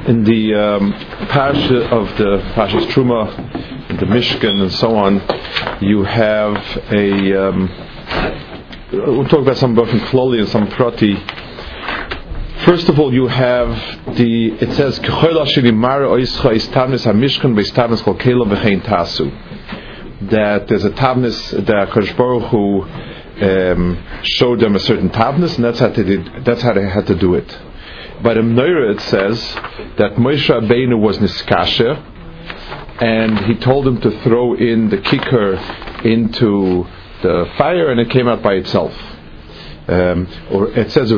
In the parasha of the Parashas Truma, the Mishkan, and so on, you have a. We'll talk about some both in Kloli and some Prati. First of all, you have it says that there's a tavnis that Kadosh Baruch Hu showed them a certain tavnis, and that's how they had to do it. By the Menorah it says that Moshe Rabbeinu was niskasher, and he told him to throw in the kikar into the fire, and it came out by itself. Or it says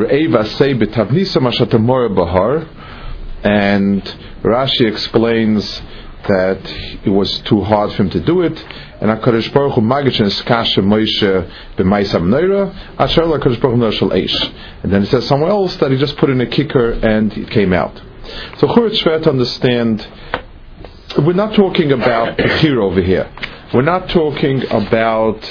bahar, and Rashi explains that it was too hard for him to do it, and HaKadosh Baruch Hu magish niskasher Moshe b'maisa Menorah asher HaKadosh Baruch Hu noshel eish. And then it says somewhere else that he just put in a kicker and it came out. So it's fair to understand, we're not talking about a hero over here. We're not talking about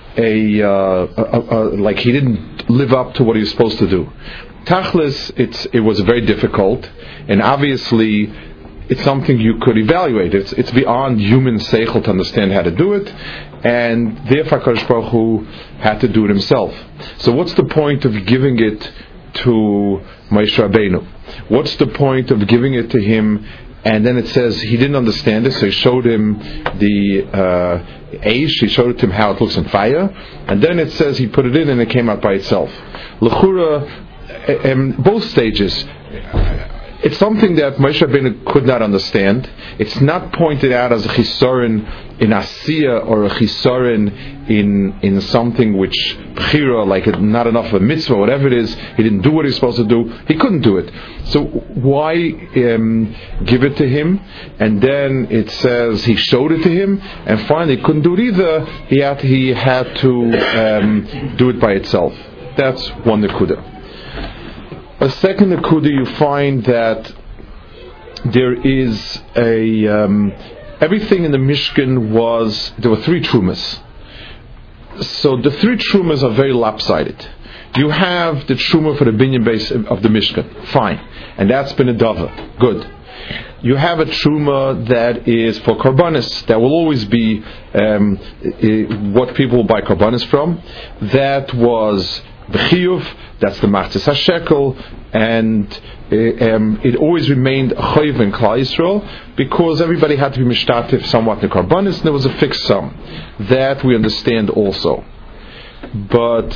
like he didn't live up to what he was supposed to do. Tachlis, it was very difficult, and obviously it's something you could evaluate. It's beyond human seichel to understand how to do it, and therefore HaKadosh Baruch Hu had to do it himself. So what's the point of giving it to Moshe Rabbeinu? What's the point of giving it to him? And then it says he didn't understand it, so he showed him the eish, he showed him how it looks on fire, and then it says he put it in and it came out by itself. L'chura, both stages, it's something that Moshe Rabbeinu could not understand. It's not pointed out as a chisorin in asiya or a chisorin in something which b'chira, like not enough of a mitzvah, whatever it is. He didn't do what he's supposed to do. He couldn't do it. So why give it to him? And then it says he showed it to him, and finally he couldn't do it either. He had to do it by itself. That's one nekuda. A second nekuda, you find that there is everything in the Mishkan there were three trumas. So the three trumas are very lopsided. You have the truma for the binyan base of the Mishkan, fine, and that's been a dava, good. You have a truma that is for karbanis, that will always be what people will buy karbanis from. That was b'chiyuv, that's the machzis hashekel, and it always remained a chayv in Klal Yisrael because everybody had to be mishtatif somewhat in the karbanis, and there was a fixed sum. That we understand also. But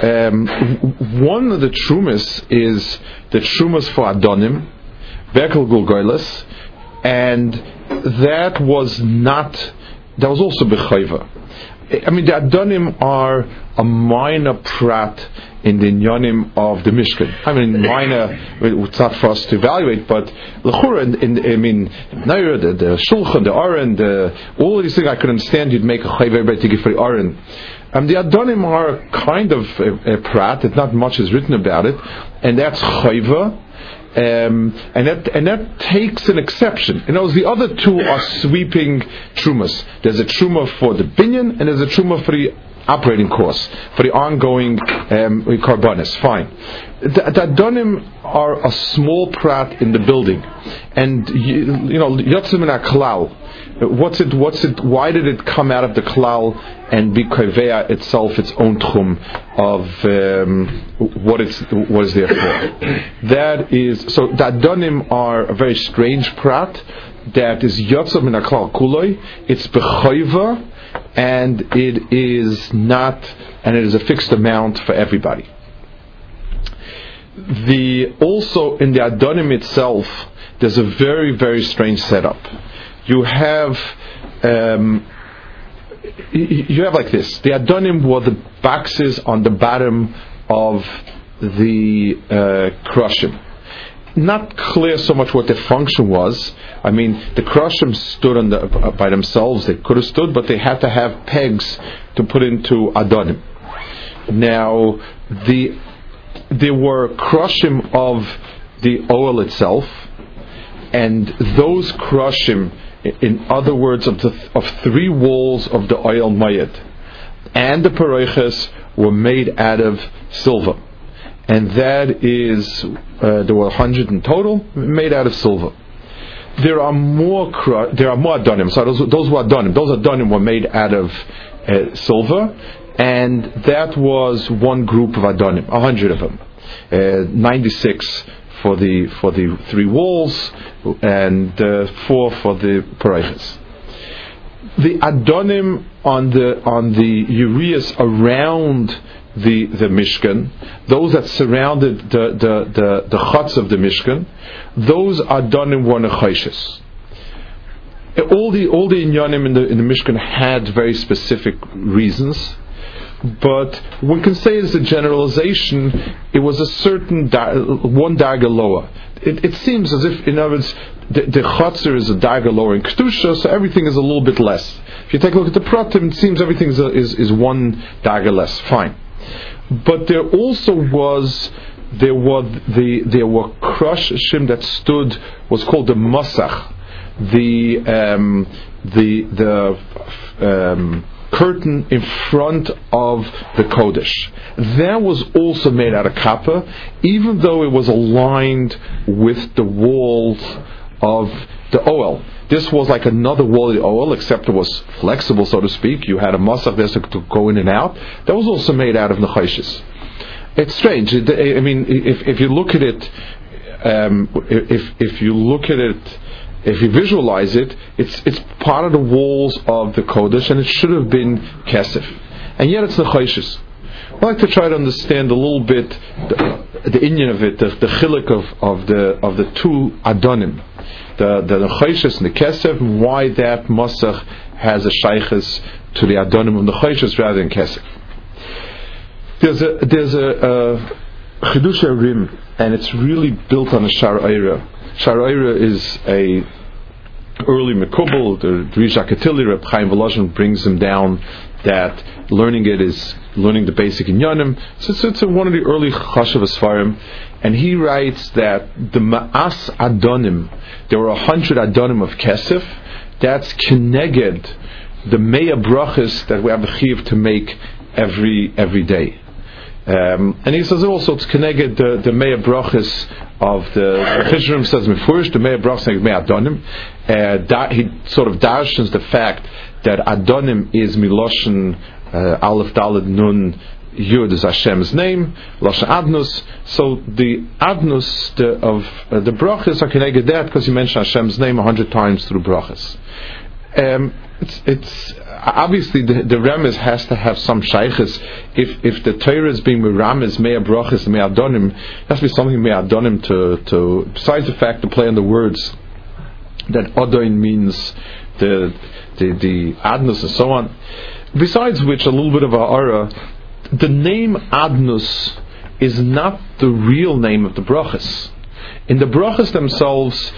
one of the trumas is the trumas for Adonim, Bekel Gulgoyles, and that was also b'chayva. I mean, the Adonim are a minor prat in the inyanim of the Mishkan. I mean, minor, it's not for us to evaluate, but l'chura, Naira, the Shulchan, the Aron, all of these things I could understand, you'd make a chayv everybody to give for the Aron. The Adonim are kind of a prat, not much is written about it, and that's chayva. And that takes an exception. The other two are sweeping trumas. There's a truma for the binyan, and there's a truma for the operating costs, for the ongoing karbanis. Fine. The Adonim are a small prat in the building, and yotzim min haklal. What's it? Why did it come out of the klal and be kaveya itself its own tchum of what is there for? That is, so the Adonim are a very strange prat that is yotzim min haklal kuloi. It's bechayva, and it is a fixed amount for everybody. Also in the Adonim itself, there's a very, very strange setup. You have like this. The Adonim were the boxes on the bottom of the Krushim. Not clear so much what their function was. I mean, the Krushim stood by themselves. They could have stood, but they had to have pegs to put into Adonim. Now, there were Krushim of the oil itself, and those Krushim, in other words, of three walls of the oil mayed, and the paroiches were made out of silver. And that is, there were 100 in total, made out of silver. there are more Adonim. So those were Adonim. Those Adonim were made out of silver, and that was one group of Adonim, 100 of them, 96 for the 3 walls, and 4 for the pareches. The Adonim on the urias around the Mishkan, those that surrounded the chutz of the Mishkan, those Adonim were nechoshes. All the inyanim in the Mishkan had very specific reasons, but one can say as a generalization, it was a certain one darga lower. It seems as if, in other words, the Chatzar is a darga lower in Kedusha, so everything is a little bit less. If you take a look at the Pratim, it seems everything is one darga less. Fine. But there were krushim that stood, was called the Masach, the curtain in front of the Kodesh. That was also made out of kappa, even though it was aligned with the walls of the Oel. This was like another wall of the Oel, except it was flexible, so to speak. You had a masach there to go in and out. That was also made out of nechoshes. It's strange. I mean, if you look at it, if you visualize it, it's part of the walls of the Kodesh, and it should have been kesef, and yet it's nechoshes. I'd like to try to understand a little bit the inyan of it, the chiluk of the 2 Adonim, the nechoshes and the kesef, and why that masach has a shayches to the Adonim of nechoshes rather than kesef. There's a Chidush Rim, and it's really built on a Shara Eira is a early Mekubal. The Risha Ketili, Reb Chaim Volozhin brings him down that learning it is learning the basic inyanim. So it's one of the early Chashav Sfarim, and he writes that the Ma'as Adonim, there were 100 Adonim of Kesef. That's Keneged, the Meya Brachas that we have the Chiv to make every day. And he says also it's Keneged the Meya Brachas of the Chishrim says Mefurish, the Meya Brachas of Meya Adonim. He sort of darshans the fact that Adonim is Miloshen Aleph Daled Nun Yud is Hashem's name, Loshen Adnus. So the Adnus of the Brachas are Keneged that because he mentioned Hashem's name 100 times through Brachas. It's obviously the Remez has to have some shayches. If the Torah is being Remez, Meya Brachas, Meya Adonim, it has to be something Meya Adonim to besides the fact to play on the words that Adon means the Adnus and so on. Besides which, a little bit of a aura, the name Adnus is not the real name of the Brachas. In the brachas themselves,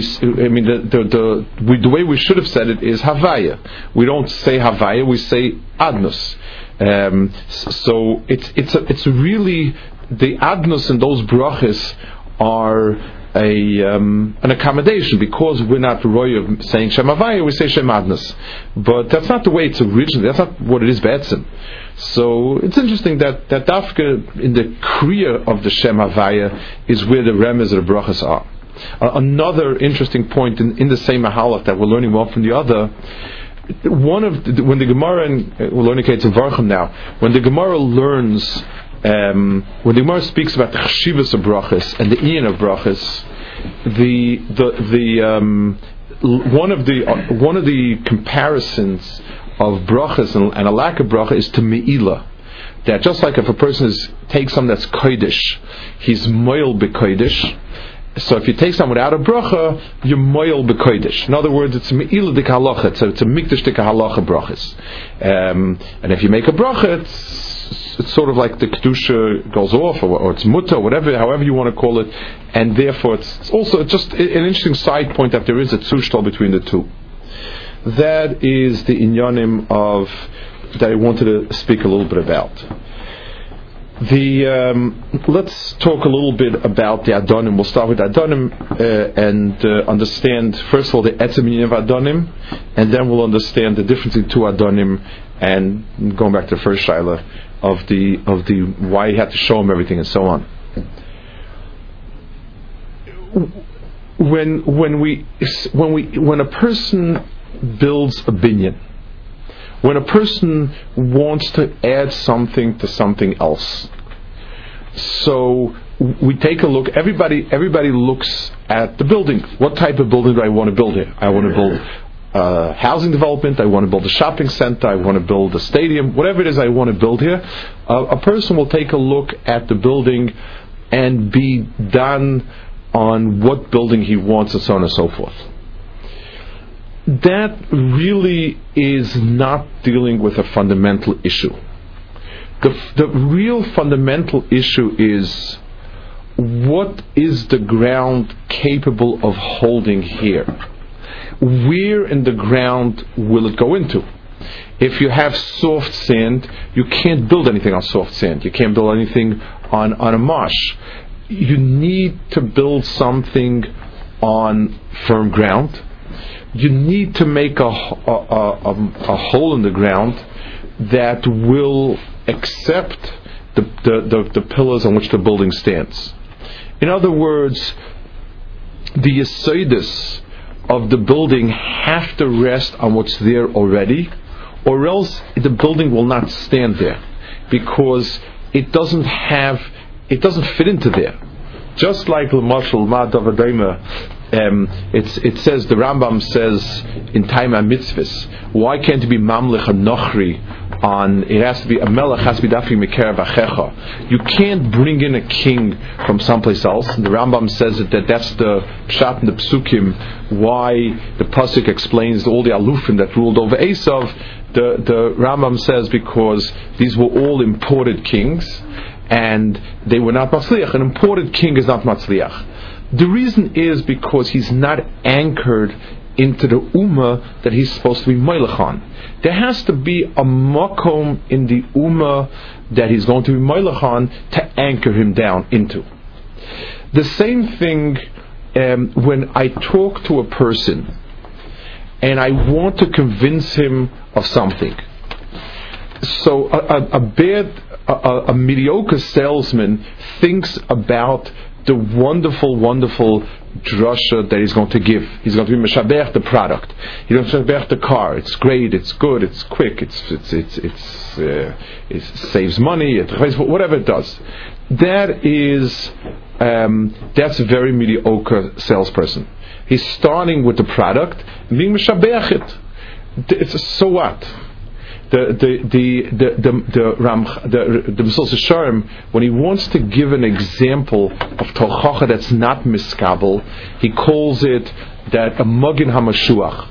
the way we should have said it is Havaya. We don't say Havaya, we say Adnus. So it's really the Adnus and those brachas are an accommodation, because we're not roy of saying Shem Havaya, we say Shem Adnus. But that's not the way it's originally. That's not what it is Be'etzim. So it's interesting that Dafka in the Kriya of the Shem Havaya is where the Remez of the Brachas are. Another interesting point in the same Mahalach that we're learning one from the other, when the Gemara, and we're learning Ketzim Varchim now, when the Gemara learns, when the Gemara speaks about the Chshivas of Brachas and the Ian of Brachas, one of the comparisons of brachas and a lack of bracha is to me'ilah. That just like if a person takes something that's kodesh, he's moil bekodesh. So if you take something without a bracha, you're moil bekodesh. In other words, it's me'ilah dik halacha. It's a mikdash dik halacha brachas. And if you make a bracha, it's sort of like the kedusha goes off, or it's muta, whatever, however you want to call it. And therefore, it's also just an interesting side point that there is a tzushtal between the two. That is the inyanim of that I wanted to speak a little bit about. Let's talk a little bit about the Adonim. We'll start with Adonim and understand first of all the etzem inyan of Adonim, and then we'll understand the difference in two Adonim, and going back to the first shaila of the why he had to show him everything and so on. when a person builds a binyan, when a person wants to add something to something else, so we take a look. Everybody looks at the building. What type of building do I want to build here? I want to build housing development. I want to build a shopping center. I want to build a stadium. Whatever it is I want to build here, a person will take a look at the building and be done on what building he wants, and so on and so forth. That really is not dealing with a fundamental issue. The real fundamental issue is, what is the ground capable of holding here? Where in the ground will it go into? If you have soft sand, you can't build anything on soft sand. You can't build anything on a marsh. You need to build something on firm ground. You need to make a hole in the ground that will accept the pillars on which the building stands. In other words, the yesodis of the building have to rest on what's there already, or else the building will not stand there, because it doesn't fit into there. Just like L'mashal Ma'adavadayma, it says, the Rambam says in Taima Mitzvahs, why can't it be Mamlich and Nochri on, it has to be, a Melech has to be Dafi Mekerav Achecha. You can't bring in a king from someplace else. And the Rambam says that's the Pshat and the Psukim, why the Pasuk explains all the Alufim that ruled over Esav. The Rambam says because these were all imported kings, and they were not Matzliach. An imported king is not Matzliach. The reason is because he's not anchored into the Ummah that he's supposed to be Melech on. There has to be a makom in the Ummah that he's going to be Melech on to anchor him down into. The same thing when I talk to a person and I want to convince him of something. So a mediocre salesman thinks about the wonderful drasha that he's going to give. He's going to be meshabech the product. He's going to meshabech the car. It's great. It's good. It's quick. It saves money. Whatever it does. That's a very mediocre salesperson. He's starting with the product and being meshabech it. It's so what? The Mesillas Yesharim, when he wants to give an example of Tochacha that's not miskabel, he calls it that a Magin HaMashuach,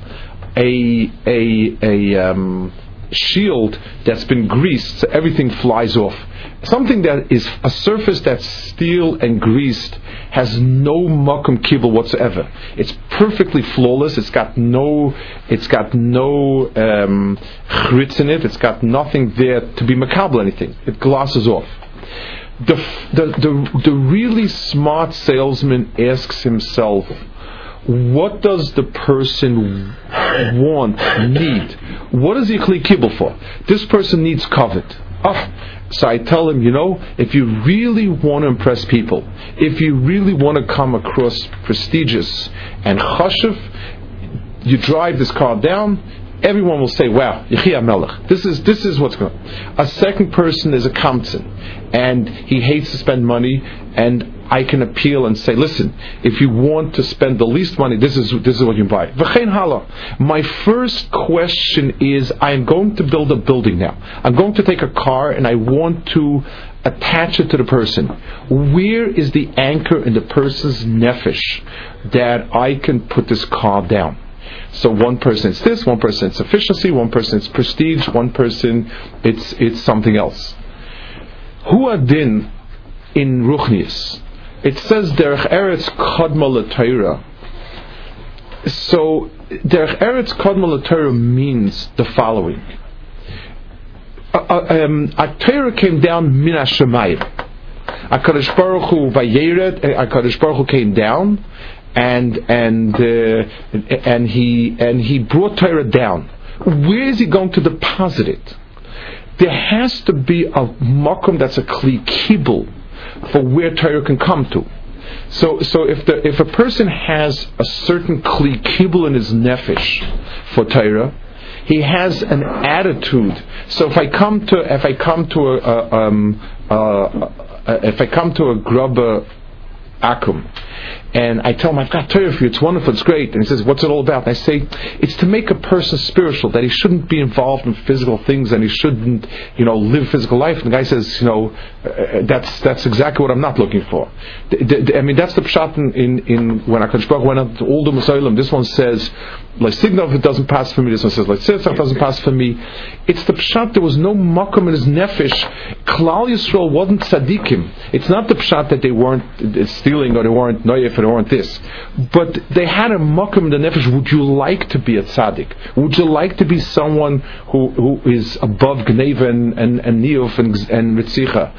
a shield that's been greased so everything flies off. Something that is a surface that's steel and greased has no makom kibble whatsoever. It's perfectly flawless. It's got no chritz in it. It's got nothing there to be makabel anything. It glosses off. The really smart salesman asks himself, what does the person need? What is he kli kibble for? This person needs covet. So I tell him, if you really want to impress people, if you really want to come across prestigious and chashuv, you drive this car down, everyone will say, wow, Yechia Melech. This is what's going on. A second person is a kamtzin, and he hates to spend money, and I can appeal and say, listen, if you want to spend the least money, this is what you buy. V'chein hala. My first question is, I am going to build a building now. I'm going to take a car and I want to attach it to the person. Where is the anchor in the person's nefesh that I can put this car down? So one person it's this, one person it's efficiency, one person it's prestige, one person it's something else. Hu adin in Ruchnius. It says Derech Eretz Kodma L'Torah. So Derech Eretz Kodma L'Torah means the following: a Torah came down min hashamayim. HaKadosh Baruch Hu vayered. HaKadosh Baruch Hu came down, and he brought Torah down. Where is he going to deposit it? There has to be a makom that's a kli kibul for where Torah can come to. So if a person has a certain kli kibul in his nefesh for Torah, he has an attitude. So if I come to a grubber akum, and I tell him, I've got Torah for you, it's wonderful, it's great, and he says, what's it all about? And I say, it's to make a person spiritual, that he shouldn't be involved in physical things, and he shouldn't, live physical life. And the guy says, that's exactly what I'm not looking for. I mean, that's the pshat in when HaKadosh Baruch Hu went out to all the Musaylim. This one says, like Signov, it doesn't pass for me. This one says, like Sitzach, doesn't pass for me. It's the pshat, there was no makom in his nefesh. Klal Yisrael wasn't tzaddikim. It's not the pshat that they weren't stealing, or they weren't noyef, or they weren't this. But they had a makom in the nefesh. Would you like to be a tzaddik? Would you like to be someone who is above Gneva and Niyuf and Ritzicha?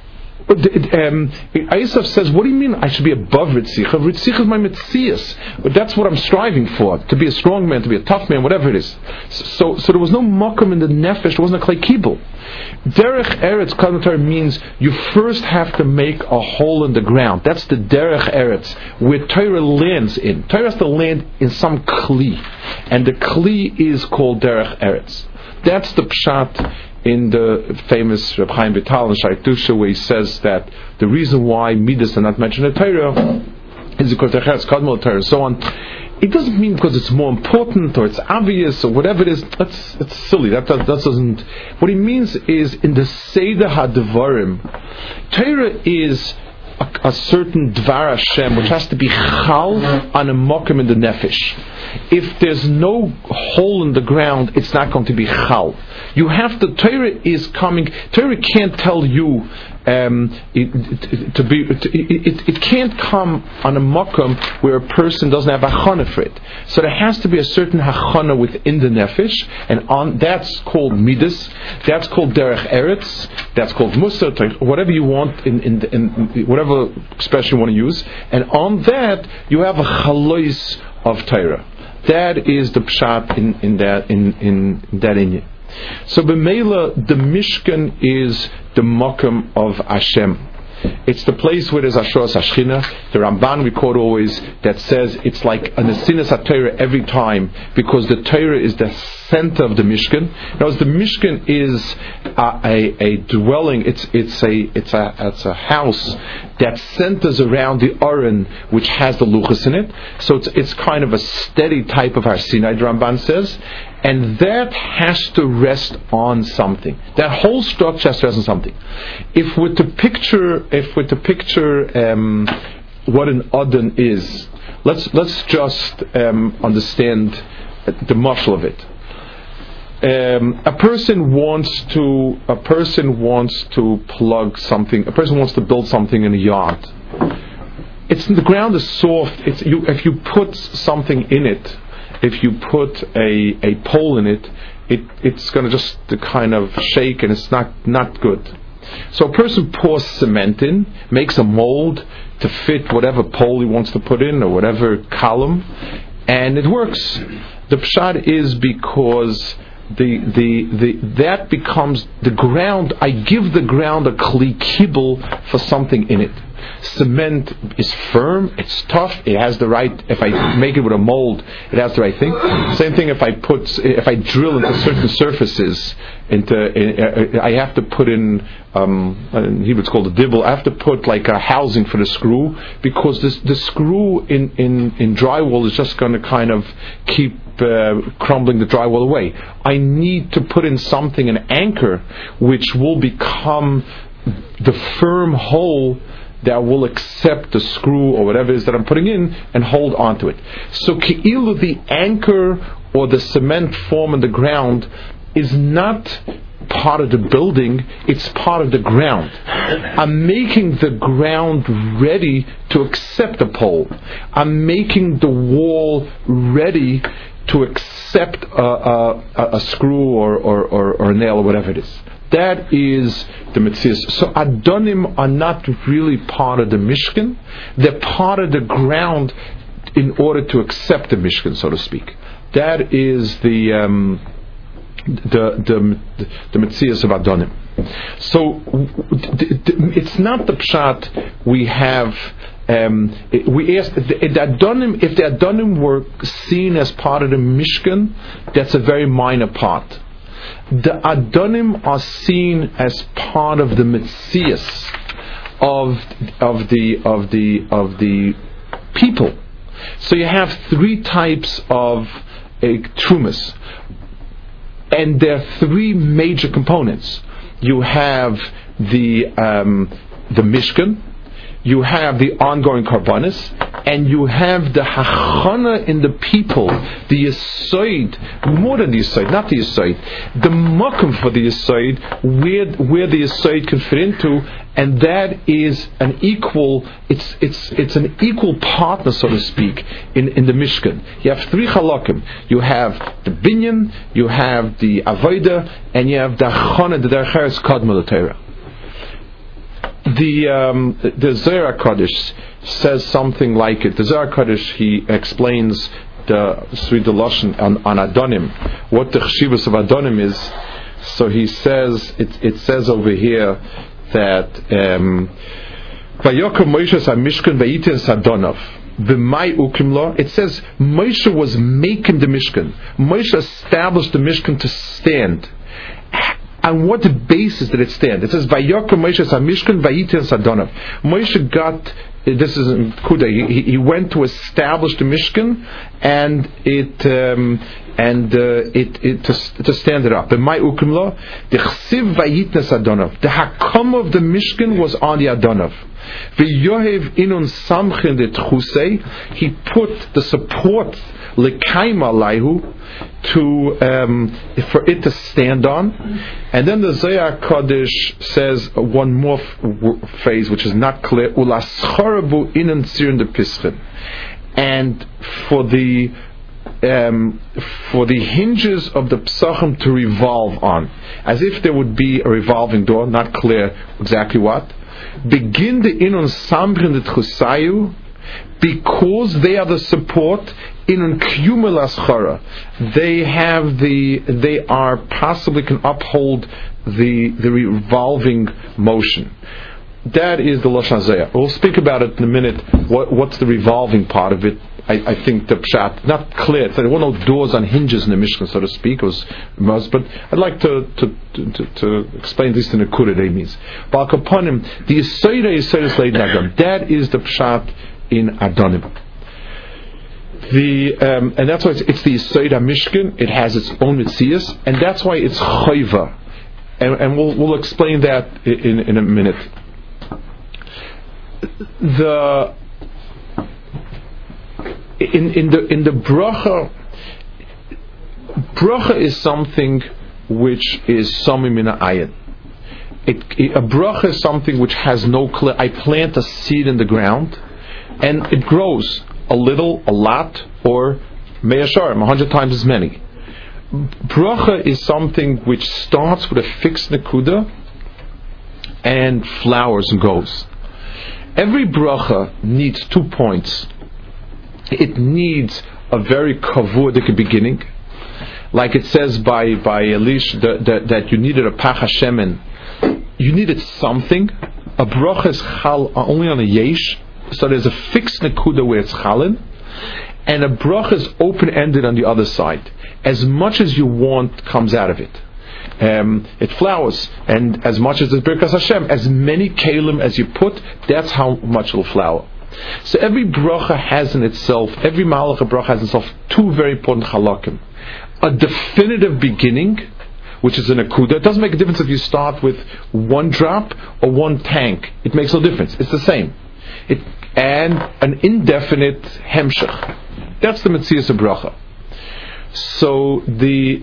Yosef says, what do you mean I should be above Ritzicha? Ritzicha is my Metzias. That's what I'm striving for. To be a strong man, to be a tough man, whatever it is. So there was no makom in the nefesh, there wasn't a klei kibul. Derech Eretz Kadmatar means you first have to make a hole in the ground. That's the Derech Eretz, where Torah lands in. Torah has to land in some kli. And the kli is called Derech Eretz. That's the pshat in the famous Reb Chaim Vital and Shaykh Dusha, where he says that the reason why Midas are not mentioned in Torah is because they're Cheretz Kadmol Torah and so on. It doesn't mean because it's more important or it's obvious or whatever it is. It's silly. That doesn't. What he means is in the Seder HaDevarim, Torah is a certain Dvar Hashem which has to be chal on a mokum in the nefesh. If there's no hole in the ground, it's not going to be chal. You have to. Torah is coming. Torah can't tell you it can't come on a makom where a person doesn't have hachana for it. So there has to be a certain hachana within the nefesh, and that's called midas. That's called derech eretz. That's called musar, whatever you want in whatever expression you want to use. And on that you have a chalois of Torah. That is the pshat in that inyan. So b'meila, the Mishkan is the makom of Hashem. It's the place where there's Ashras Hashchina. The Ramban we quote always that says it's like an Asinas HaTorah every time, because the Torah is the center of the Mishkan. Now, the Mishkan is a dwelling. It's a house that centers around the Aron, which has the Luchas in it. So it's kind of a steady type of Har Sinai, the Ramban says. And that has to rest on something. That whole structure has to rest on something. If we're to picture what an Adon is, let's just understand the muscle of it. A person wants to plug something. A person wants to build something in a yard. The ground is soft. If you put something in it. If you put a pole in it, it's going to just kind of shake, and it's not good. So a person pours cement in, makes a mold to fit whatever pole he wants to put in or whatever column, and it works. The pshat is because that becomes the ground. I give the ground a kli kibul for something in it. Cement is firm, it's tough, it has the right. If I make it with a mold, it has the right thing. Same thing if I drill into certain surfaces. I have to put in Hebrew it's called a dibble. I have to put like a housing for the screw, because the screw in drywall is just going to kind of keep crumbling the drywall away. I need to put in something, an anchor, which will become the firm hole that will accept the screw or whatever it is that I'm putting in and hold onto it. So Ke'ilu, the anchor or the cement form in the ground, is not part of the building, it's part of the ground. I'm making the ground ready to accept a pole. I'm making the wall ready to accept a screw or a nail or whatever it is. That is the Metzias. So Adonim are not really part of the Mishkan. They're part of the ground in order to accept the Mishkan, so to speak. That is the Metzias of Adonim. So it's not the pshat we have we asked if the Adonim were seen as part of the Mishkan. That's a very minor part. The Adonim are seen as part of the Metzias of the people. So you have three types of trumas, and there are three major components. You have the Mishkan, you have the ongoing karbanis, and you have the hachana in the people, the yisoid, more than the yisoid, not the yisoid, the makom for the yisoid, where the yisoid can fit into, and that is an equal, it's an equal partner, so to speak, in the Mishkan. You have three halakim. You have the binyan, you have the avodah, and you have the hachana, the derech kadma l'Torah. The Zohar HaKadosh says something like it. The Zohar HaKadosh, he explains the Sri Lashon on Adonim, what the chshivas of Adonim is. So he says, it says over here that Vayoker Moshe Mishkan Vayiten Sadonav. It says Moshe was making the Mishkan. Moshe established the Mishkan to stand. On what basis did it stand? It says, Vayoker Moshe Mishkan Vayiten Sadonav. Moshe got, this is in Kuda, he went to establish the Mishkan, and to stand it up. The Chsiv Vayiten Sadonav. The Hakam of the Mishkan was on the Adonav. V'yohev inun samchin de tchusei. He put the support l'kaima laihu to for it to stand on. And then the Zohar Kodesh says one more phrase which is not clear. Ulascharabu inun tzirn de pischin. And for the hinges of the psachim to revolve on, as if there would be a revolving door, not clear exactly what. Begin the inun samrin the tchusayu, because they are the support inun kumulas chara. They are possibly can uphold the revolving motion. That is the Lashon Zohar. We'll speak about it in a minute. What's the revolving part of it? I think the pshat not clear. There were no doors on hinges in the Mishkan, so to speak. But I'd like to explain this in a Kurei means. Bal kaponim, the Yisoida Leid Nagam. That is the pshat in Adonim. And that's why it's the Yisoida Mishkan. It has its own mitzias, and that's why it's chayva. And we'll explain that in a minute. In the bracha is something which is samim min ha'ayin. A bracha is something which has no clear. I plant a seed in the ground, and it grows a little, a lot, or me'asharim, 100 times as many. Bracha is something which starts with a fixed nekuda and flowers and goes. Every bracha needs 2 points. It needs a very kavudik beginning, like it says by Elish that you needed a pach hashemen. You needed something. A bracha is chal only on a yesh, so there's a fixed nekuda where it's chalin, and a bracha is open-ended on the other side. As much as you want comes out of it. It flowers, and as much as the Birkas Hashem, as many kalim as you put, that's how much it'll flower. So every bracha has in itself, every malach of bracha has in itself two very important halakim. A definitive beginning, which is an akuda. It doesn't make a difference if you start with one drop or one tank. It makes no difference. It's the same. And an indefinite hemshech. That's the metzias of bracha. So the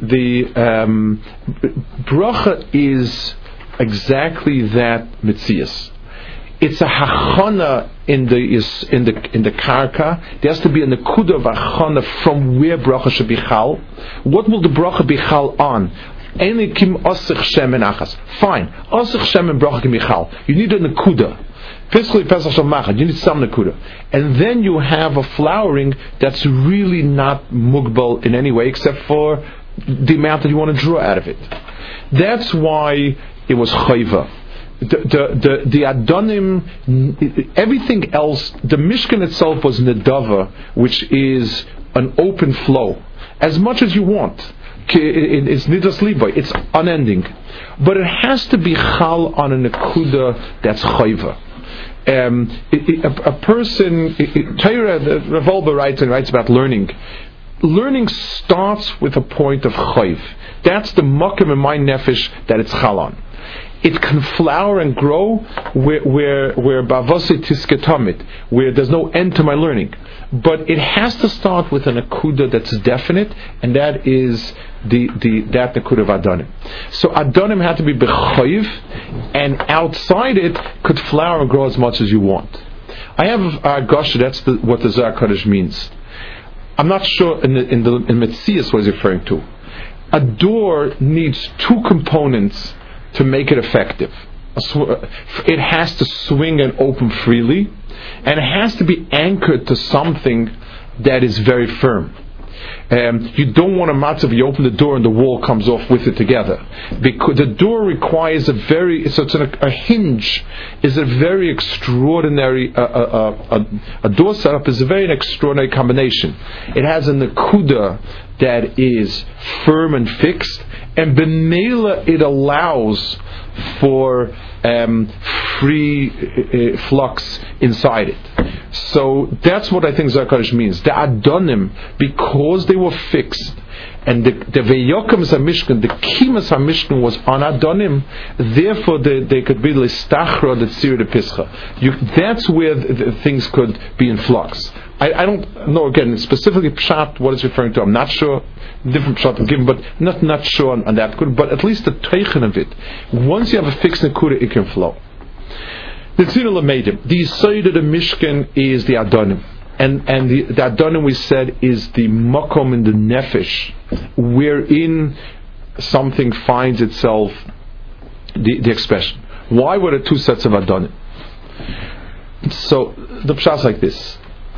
bracha is exactly that metzias. It's a hachana in the karka. There has to be a nekuda of hachana from where bracha should be chal. What will the bracha be chal on? Enikim osich shem and achas. Fine, osich shem and bracha can be chal. You need a nekuda. Physically, Pesach Shalmachad, you need some nekuda. And then you have a flowering that's really not mugbal in any way except for the amount that you want to draw out of it. That's why it was chayva. the Adonim, everything else, the Mishkan itself was Nedava, which is an open flow, as much as you want. It's Nidas Levi, it's unending. But it has to be Chal on a Nekuda that's Chayva. A person, Torah, Rav Wolbe writes about learning. Learning starts with a point of Chayv. That's the Makom in my nefesh that it's Chal on. It can flower and grow where Bavasi Tisketamit, where there's no end to my learning. But it has to start with an akuda that's definite, and that is that akuda of Adonim. So Adonim had to be bechayiv, and outside it could flower and grow as much as you want. I have Gosha, that's what the Zohar Kodesh means. I'm not sure in Metzias what he's referring to. A door needs two components to make it effective. It has to swing and open freely, and it has to be anchored to something that is very firm. You don't want a matzav, you open the door and the wall comes off with it together. Because the door requires a hinge is a very extraordinary, a door setup is a very extraordinary combination. It has a nekuda that is firm and fixed, and b'meila it allows for free flux inside it. So that's what I think Zohar Kodesh means. The Adonim, because they were fixed, and the Veyokim Zamishkan, the Kimas Zamishkan was on Adonim, therefore they could be Listachra, the Tzir, the Pischa. That's where the things could be in flux. I don't know, again, specifically Pshat, what it's referring to. I'm not sure. Different Pshat I'm giving, but not sure on that. But at least the Teichen of it. Once you have a fixed Nekuda, it can flow. The Yisod of the Mishkan is the Adonim. And the Adonim, we said, is the Makom in the Nefesh, wherein something finds itself, the expression. Why were there two sets of Adonim? So, the Pshat is like this.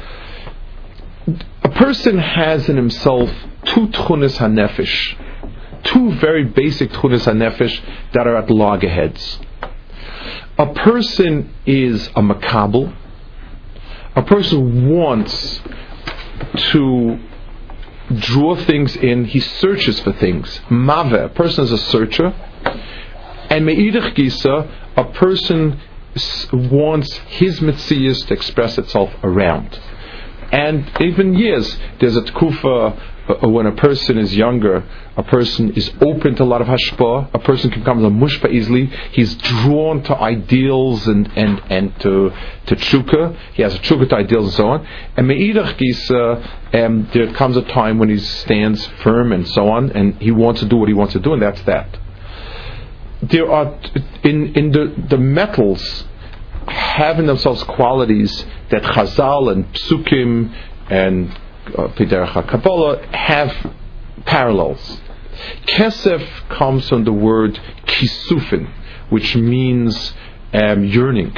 A person has in himself two Tchunas HaNefesh, two very basic Tchunas HaNefesh that are at loggerheads. A person is a makabel. A person wants to draw things in. He searches for things. Mave, a person is a searcher. And me'idach gisa, a person wants his metzias to express itself around. And even years, there's a tkufa when a person is younger, a person is open to a lot of hashpah, a person can become a mushpa easily, he's drawn to ideals and to tshuka, he has a tshuka to ideals and so on. And me'idach gisa, there comes a time when he stands firm and so on, and he wants to do what he wants to do, and that's that. There are, in the metals, have in themselves qualities that Chazal and Psukim and Piderach Kabbalah have parallels. Kesef comes from the word kisufin, which means yearning.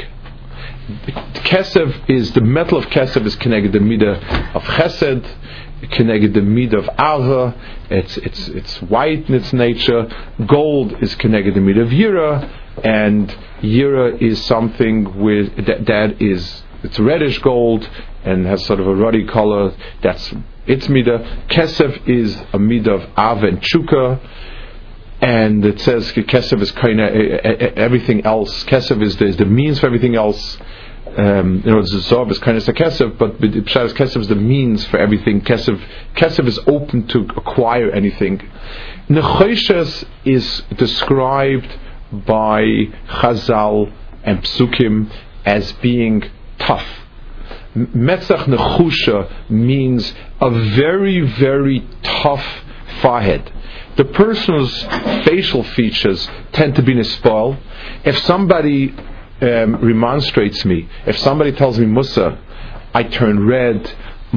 Kesef is, the metal of Kesef is connected the midah of Chesed, connected the midah of Ava. It's white in its nature. Gold is connected the midah of Yira, and Yira is something with that is, it's reddish gold and has sort of a ruddy color. That's its midah. Kesef is a midah of Av and Chuka, and it says Kesef is kind of everything else. Kesef is the means for everything else. The Zohar is kind of a Kesef, but Pshat is Kesef is the means for everything. Kesef is open to acquire anything. Nechoshes is described by Chazal and Psukim as being tough. Metzach Nechusha means a very, very tough forehead. The person's facial features tend to be nispoil. If somebody remonstrates me, if somebody tells me Musa, I turn red,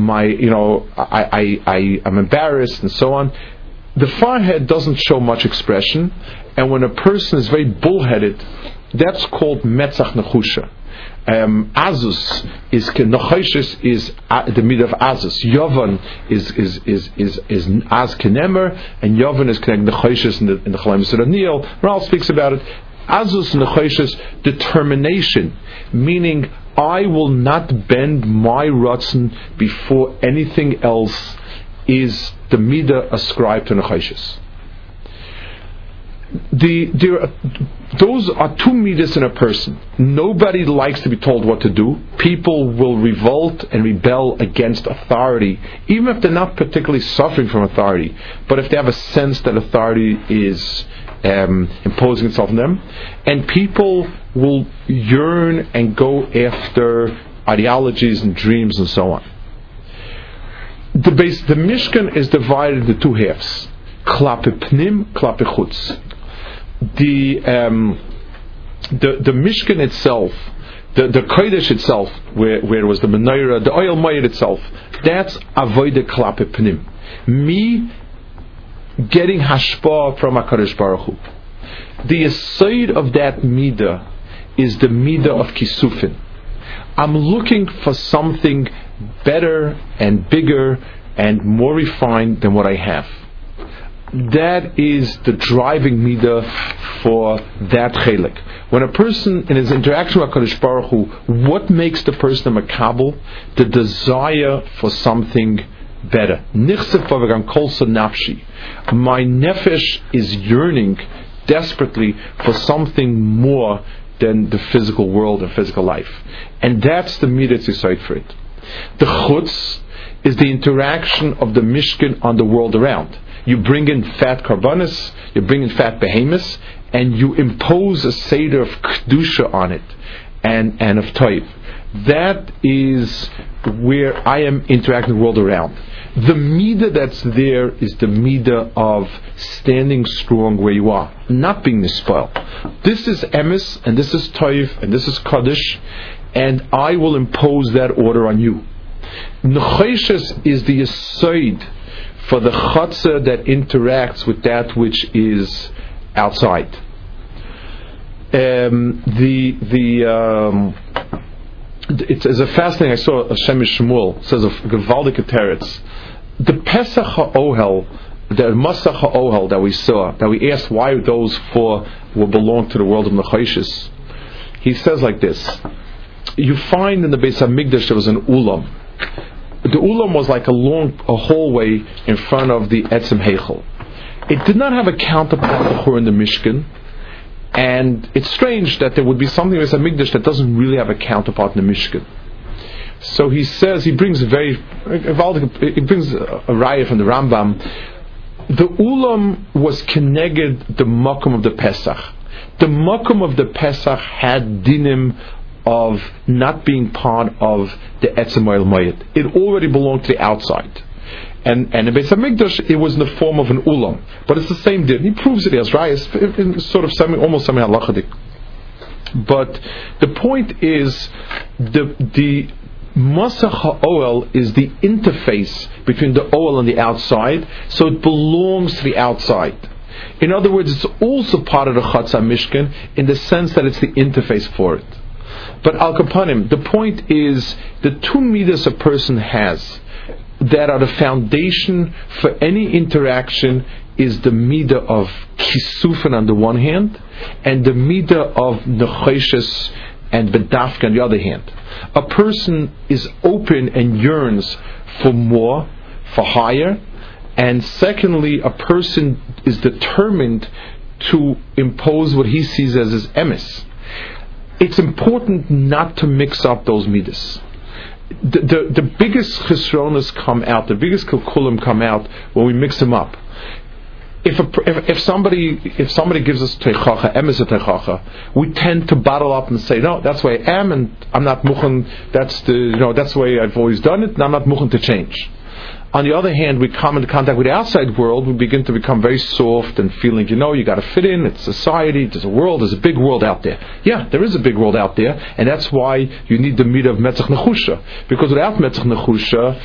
I'm embarrassed and so on. The forehead doesn't show much expression, and when a person is very bullheaded, that's called metzach nechusha. Azus is nechoshes is the midah of azus. Yovan is az kenemer, and Yovan is connected nechoshes in the Chalaim Yisrael. Ral speaks about it. azus nechoshes, determination, meaning I will not bend my ratzon before anything else, is the midah ascribed to nechoshes. Those are two midas in a person. Nobody likes to be told what to do. People will revolt and rebel against authority, even if they're not particularly suffering from authority, but if they have a sense that authority is imposing itself on them. And people will yearn and go after ideologies and dreams and so on. The Mishkan is divided into two halves: klape pnim, klape chutz. The Mishkan itself, the Kodesh itself, where it was the menorah, the oil mayit itself, that's avodah klape pnim. Me getting hashpah from HaKadosh Baruch Hu. The aside of that midah is the midah of kisufin. I'm looking for something better and bigger and more refined than what I have. That is the driving midah for that chelik. When a person, in his interaction with HaKadosh Baruch Hu, what makes the person a makabel? The desire for something better. My nefesh is yearning desperately for something more than the physical world and physical life. And that's the midah tzisayt for it. The chutz is the interaction of the Mishkan on the world around. You bring in fat karbanis, you bring in fat behemoths, and you impose a seder of kedusha on it, and of toiv. That is where I am interacting with the world around. The midah that's there is the midah of standing strong where you are, not being nispoiled. This is emes, and this is toiv, and this is kaddish, and I will impose that order on you. Nechoshes is the aside for the chatzah that interacts with that which is outside. It's a fascinating. I saw Hashem Shmuel says of Gewaldike Teretz. The Pesach HaOhel, the Masach HaOhel that we saw, that we asked why those four will belong to the world of Nechoshes. He says like this: you find in the Beis Hamikdash there was an ulam. The ulam was like a hallway in front of the Etzem Heichel. It did not have a counterpart in the Mishkan, and it's strange that there would be something in Beis Hamikdash that doesn't really have a counterpart in the Mishkan. So he says, he brings a raya from the Rambam. The ulam was keneged the makom of the Pesach. The makom of the Pesach had dinim of not being part of the Etzem Oil Mayit. It already belonged to the outside. And in Beis Hamikdash, it was in the form of an ulam. But it's the same din. He proves it as rayas, in sort of almost semi-halachadik. But the point is, the Masach HaOel is the interface between the oil and the outside, so it belongs to the outside. In other words, it's also part of the Chatzah Mishkan in the sense that it's the interface for it. But Al Kapanim, the point is, the two midas a person has that are the foundation for any interaction is the midah of kisufin on the one hand, and the midah of nechoshes and bedafka on the other hand. A person is open and yearns for more, for higher, and secondly, a person is determined to impose what he sees as his emes. It's important not to mix up those midas. The biggest chesronos come out, the biggest kalkulim come out when we mix them up. If somebody gives us teichacha, emes teichacha, we tend to bottle up and say, no, that's the way I am, and I'm not muchen. That's the way I've always done it, and I'm not muchen to change. On the other hand, we come into contact with the outside world, we begin to become very soft and feeling, you got to fit in, it's society, there's a world, there's a big world out there. Yeah, there is a big world out there, and that's why you need the midah of Metzach Nechusha. Because without Metzach Nechusha,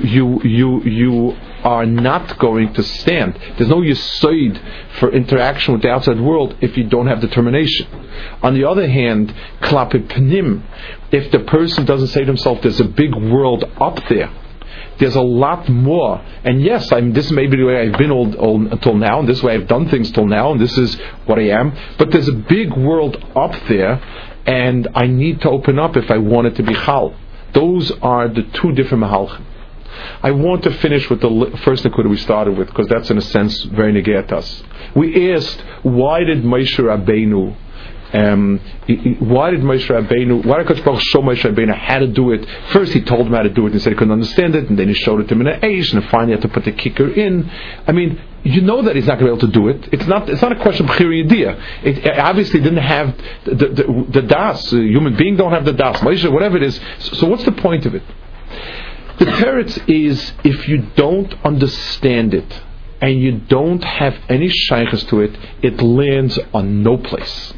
you are not going to stand. There's no yesod for interaction with the outside world if you don't have determination. On the other hand, Klape Pnim, if the person doesn't say to himself, there's a big world up there, There's a lot more. And yes, this may be the way I've been all until now, and this is the way I've done things till now, and this is what I am. But there's a big world up there, and I need to open up if I want it to be chal. Those are the two different mahalchim. I want to finish with the first nekuda we started with, because that's in a sense very negate us. We asked, why did Moshe Rabbeinu why did Kodesh Baruch show Moshe Rabbeinu how to do it? First he told him how to do it and he said he couldn't understand it, and then he showed it to him in an age, and finally he had to put the kicker in. I mean, you know that he's not going to be able to do it. It's not a question of chiri yediyah. It obviously didn't have the das. A human being don't have the das. Moshe, whatever it is. So what's the point of it? The teretz is, if you don't understand it and you don't have any shaykhs to it, it lands on no place.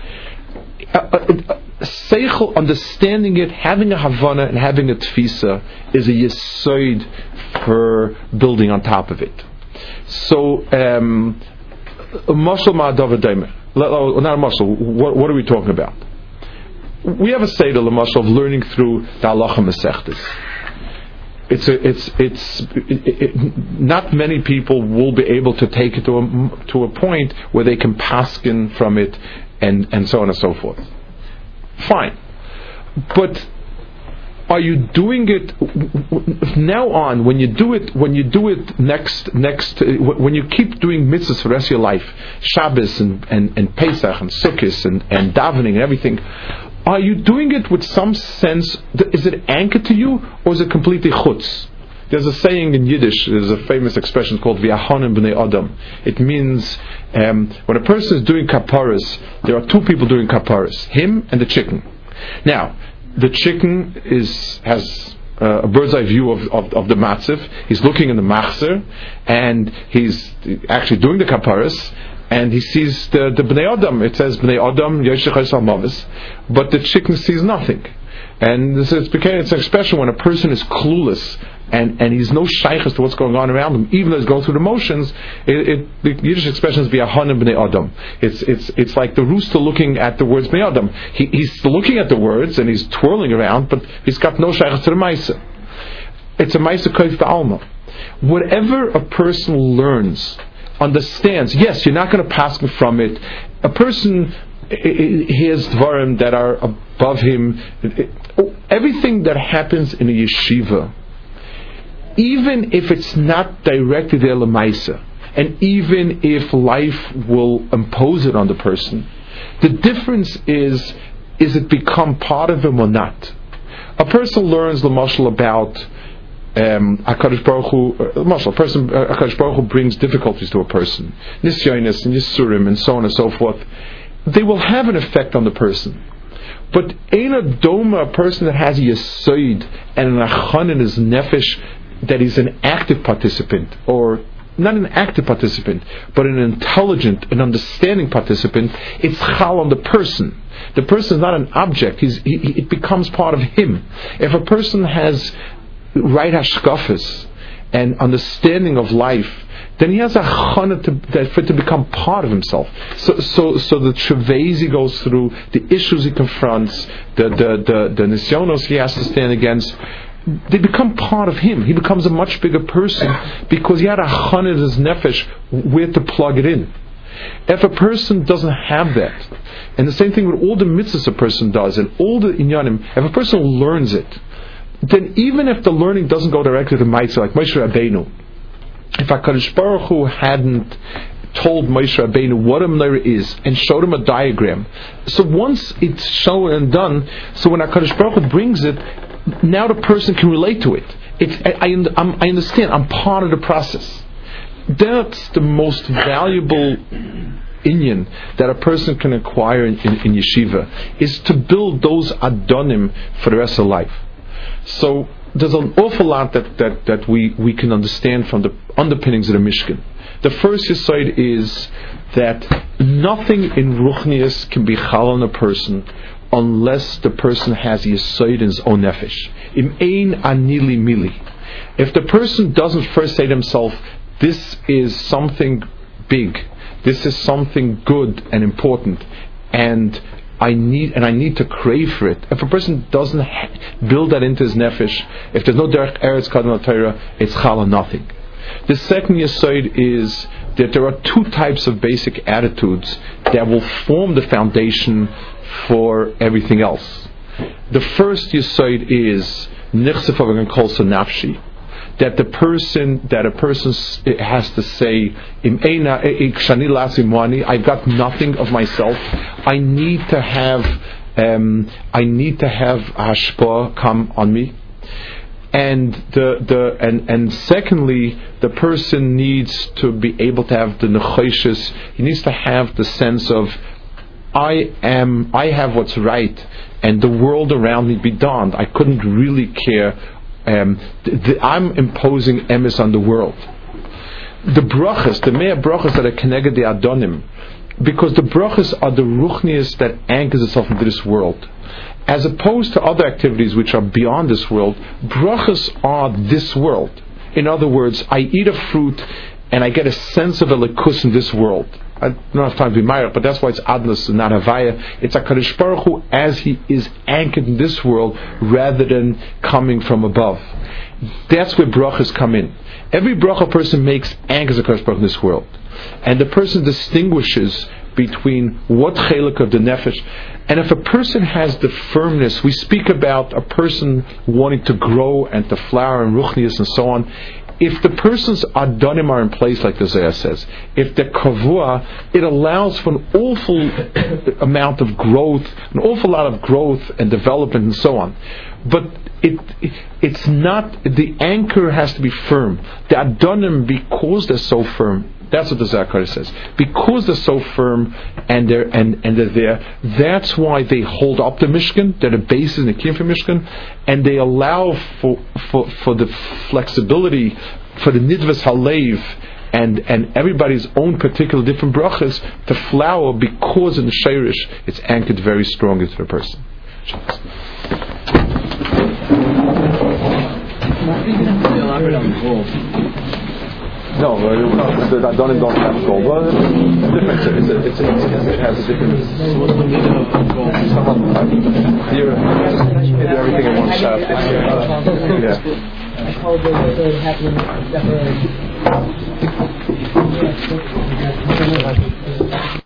Seichel, understanding it, having a havana and having a tfisa is a yesod for building on top of it. So, mashal ma'adav not a mashal. What are we talking about? We have a seder l'mashal of learning through the halacha masechtas. Not many people will be able to take it to a point where they can paskin from it and so on and so forth. Fine. But are you doing it now on, when you do it next when you keep doing mitzvahs for the rest of your life, Shabbos and Pesach and Sukkot and davening and everything, are you doing it with some sense? Is it anchored to you, or is it completely chutz? There's a saying in Yiddish, there's a famous expression called V'yachonim b'nei Adam. It means when a person is doing kaparas, there are two people doing kaparas, him and the chicken. Now, the chicken has a bird's eye view of the matziv. He's looking in the machzer, and he's actually doing the kaparas, and he sees the b'nei Adam. It says b'nei Adam yoshech ha'isal mavis, but the chicken sees nothing. And it's an expression when a person is clueless and he's no shaykhs to what's going on around him, even though he's going through the motions. The Yiddish expression is v'yahanim b'nei Adam. It's like the rooster looking at the words b'nei Adam. He's looking at the words and he's twirling around, but he's got no shaykhs to the ma'isa. It's a ma'isa koif ba'alma. Whatever a person learns, understands, yes, you're not going to pass from it. A person hears dvarim that are above him. Everything that happens in a yeshiva, even if it's not directly there l'maisa, and even if life will impose it on the person, the difference is it become part of him or not? A person learns l'mashal about HaKadosh Baruch Hu, HaKadosh Baruch Hu brings difficulties to a person, nisyonis and yisurim and so on and so forth. They will have an effect on the person. But ein adoma, a person that has a yesod and an achan in his nefesh, that he's an active participant, or not an active participant, but an intelligent and understanding participant, it's chal on the person. The person is not an object, it becomes part of him. If a person has right hashkafas and understanding of life, then he has a chana for it to become part of himself. So the treves he goes through, the issues he confronts, the nisyonos he has to stand against, they become part of him. He becomes a much bigger person because he had a chana in his nefesh where to plug it in. If a person doesn't have that, and the same thing with all the mitzvahs a person does and all the inyanim, if a person learns it, then even if the learning doesn't go directly to Maitza, like Moshe Rabbeinu, if HaKadosh Baruch Hu hadn't told Moshe Rabbeinu what a menorah is and showed him a diagram, so once it's shown and done, so when HaKadosh Baruch Hu brings it, now the person can relate to it. I understand, I'm part of the process. That's the most valuable inyan that a person can acquire in yeshiva, is to build those adonim for the rest of life. So there's an awful lot that we can understand from the underpinnings of the Mishkan. The first yesod is that nothing in Ruchnius can be chal on a person unless the person has yesod in his own nefesh. Im ein anili mili. If the person doesn't first say to himself, this is something big, this is something good and important, and I need to crave for it. If a person doesn't build that into his nefesh, if there's no derech eretz kadmon Torah, it's chal on nothing. The second yesod is that there are two types of basic attitudes that will form the foundation for everything else. The first yesod is nichsef avon kolsa nafshi, that a person has to say, I've got nothing of myself. I need to have hashpah come on me. And secondly, the person needs to be able to have the nechoshes. He needs to have the sense of I have what's right, and the world around me beyond. I couldn't really care. I'm imposing emes on the world. The brachas, the mea brachas that are connected the adonim, because the brachas are the ruchnius that anchors itself into this world. As opposed to other activities which are beyond this world, brachas are this world. In other words, I eat a fruit and I get a sense of a lekus in this world. I don't have time to be ma'ir, but that's why it's adnos and not havaya. It's HaKadosh Baruch Hu as he is anchored in this world rather than coming from above. That's where brachas come in. Every bracha person makes anchors HaKadosh Baruch Hu in this world. And the person distinguishes between what chelik of the nefesh. And if a person has the firmness, we speak about a person wanting to grow and to flower and ruchnias and so on. If the person's adonim are in place, like the Zohar says, if they're kavua, it allows for an awful amount of growth, an awful lot of growth and development and so on. But it's not, the anchor has to be firm. The adonim, because they're so firm, that's what the Zohar says. Because they're so firm and they're there, that's why they hold up the Mishkan. They're the basis and the kiyum for Mishkan, and they allow for the flexibility, for the nidvas halev and everybody's own particular different brachas to flower, because in the sheirish it's anchored very strongly to the person. No, the adonim don't have gold. Well, it's different. It has a different. So what's the meaning of gold? Here, everything in one shot. Yeah.